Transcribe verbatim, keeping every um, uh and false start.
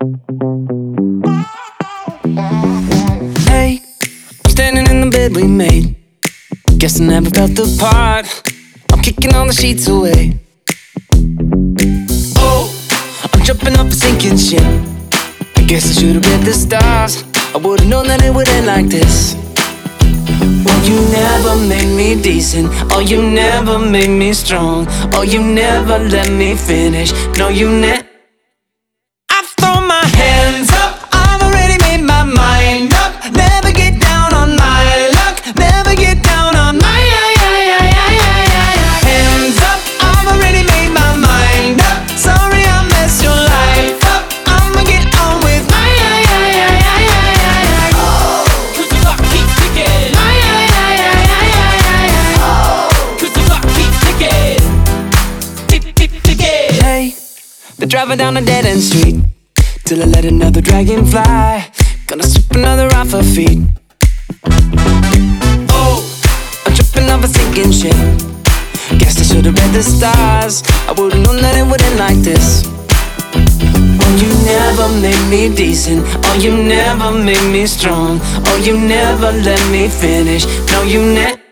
Hey, I'm standing in the bed we made. Guess I never felt the part. I'm kicking all the sheets away. Oh, I'm jumping off a sinking ship. I guess I should've read the stars. I would've known that it would end like this. Oh, you never made me decent. Oh, you never made me strong. Oh, you never let me finish. No, you never. I've thrown my hands up. I've already made my mind up. Never get down on my luck. Never get down on my hands up. I've already made my mind up. Sorry I messed your life up. I'ma get on with my Cause the clock keeps ticking. Cause the clock keeps ticking. Tick, tick, ticking. Hey, they're driving down a dead end street till I let another dragon fly. Gonna sweep another off her feet. Oh, I'm tripping off a sinking ship. Guess I should've read the stars. I would've known that it would end like this. Oh, you never made me decent. Oh, you never made me strong. Oh, you never let me finish. No, you never.